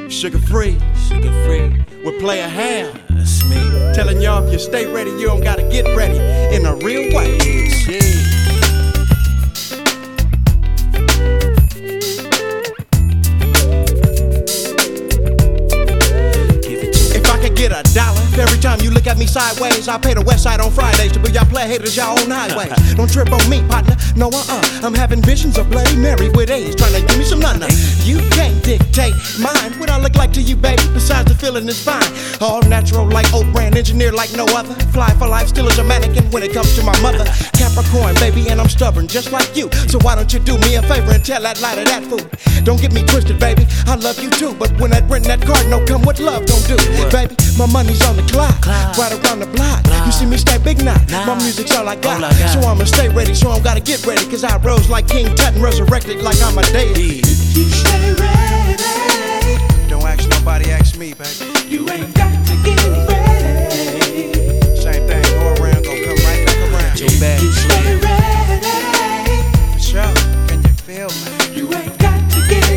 Sugar free, with Player Ham. That's me. Telling y'all if you stay ready, you don't gotta get ready in a real way. Yeah. Get $1 every time you look at me sideways. I pay the West Side on Fridays to be y'all play haters y'all own highways. Don't trip on me, partner. No, I'm having visions of Bloody Mary with A's, trying to give me some nana. You can't dictate mine. What I look like to you, baby? Besides the feeling is fine. All natural like old brand, engineered like no other. Fly for life, still as a mannequin when it comes to my mother. Capricorn, baby, and I'm stubborn just like you. So why don't you do me a favor and tell that lie to that fool? Don't get me twisted, baby. I love you too, but when that rent and that cardinal come, what love don't do, baby? My money's on the clock, right around the block. You see me stay big now, my music's all I got. So I'ma stay ready, so I'm gotta get ready. Cause I rose like King Tut and resurrected like I'm a deity. You stay ready. Don't ask nobody, ask me, baby. You ain't got to get ready. Same thing, go around, gon' come right back around. Your bag. You stay ready. For sure, can you feel me? You ain't got to get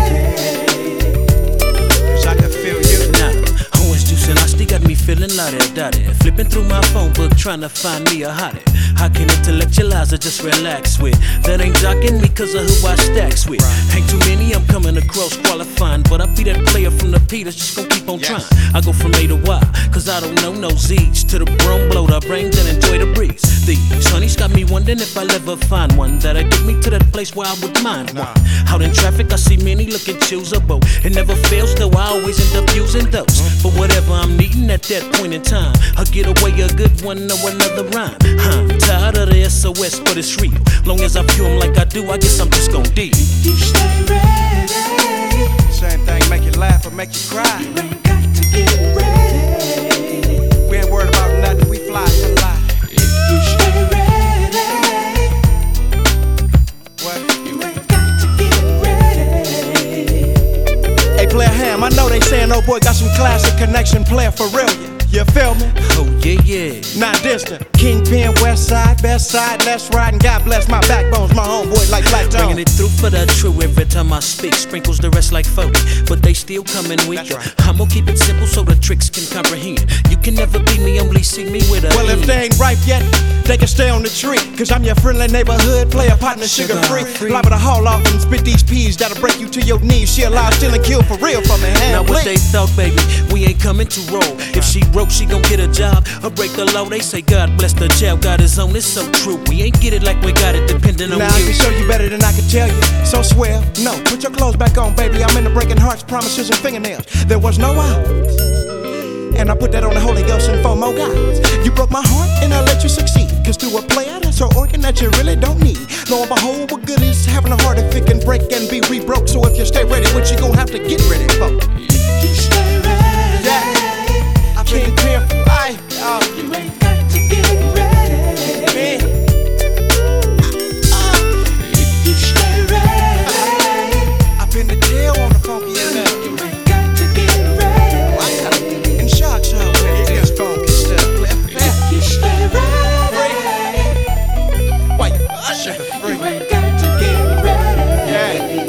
ready. Cause I can feel you. And I still got me feeling la-da-da-da. Flipping through my phone book trying to find me a hottie. I can intellectualize or just relax with. That ain't jocking me cause of who I stacks with. Ain't too many I'm coming across qualifying, but I be that player from the P that's just gon' keep on trying. I go from A to Y cause I don't know no Z's. To the broom, blow the brains and enjoy the breeze. These honeys got me wondering if I'll ever find one that'll get me to that place where I would mind one. Out in traffic I see many looking choosable. It never fails though, I always end up using those for whatever I'm needing at that point in time. I'll get away a good one or another rhyme. Tired of the SOS, but it's real. Long as I view them like I do, I guess I'm just gon' deal. You stay ready. Same thing, make you laugh or make you cry. You ain't got to get ready. We ain't worried about nothing, we fly for life. You stay ready. What? You ain't got to get ready. Hey, Player Ham, I know they saying oh boy got some classic connection, player for real. You feel me? Oh yeah. Not distant. Kingpin, West Side, best side, let's ride. And God bless my backbones, my homeboys like Black Tone. Bringing it through for the true every time I speak. Sprinkles the rest like folk, but they still coming weaker. Right. I'ma keep it simple so the tricks can comprehend. You can never beat me, only see me with a Well, if they ain't ripe yet, they can stay on the tree. Cause I'm your friendly neighborhood player partner, sugar free. Liable to haul off and spit these peas that'll break you to your knees. She alive, still and kill for real for me. Now what they thought, baby, we ain't coming to roll. If she broke, she gon' get a job or break the law. They say God bless the child, God is on. It's so true. We ain't get it like we got it, depending on now you. I can show you better than I can tell you. So swear, no, put your clothes back on, baby. I'm into breaking hearts, promises, and fingernails. There was no odds, and I put that on the Holy Ghost and 4 more gods. You broke my heart, and I let you succeed. Cause through a player, that's an organ that you really don't need. Lo and behold, what good is having a heart if it can break and be re-broke? So if you stay ready, what you gon' have to get ready for? You stay ready. Yeah, I can't care for life, y'all. You ain't got to get ready. Man. You stay ready. I've been to jail on the funky now. You ain't got to get ready. In shock, it's funky stuff. You stay ready. Why you usher free? You ain't got to get ready. Yeah.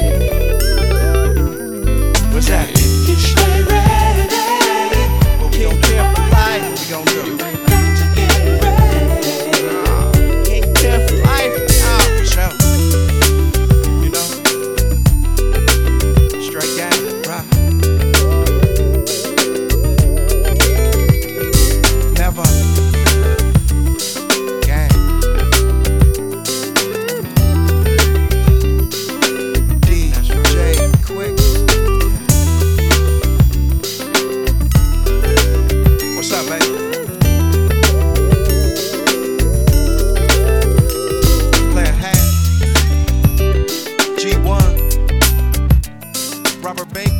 What's that? You stay ready. But we don't care for life. We gon' do You it. ain't got to get ready. Can't care for life. For sure. You know? Straight gang, right? Never. Gang. DJ Quick. What's up, baby? Player Ham, G1, Robert Baker.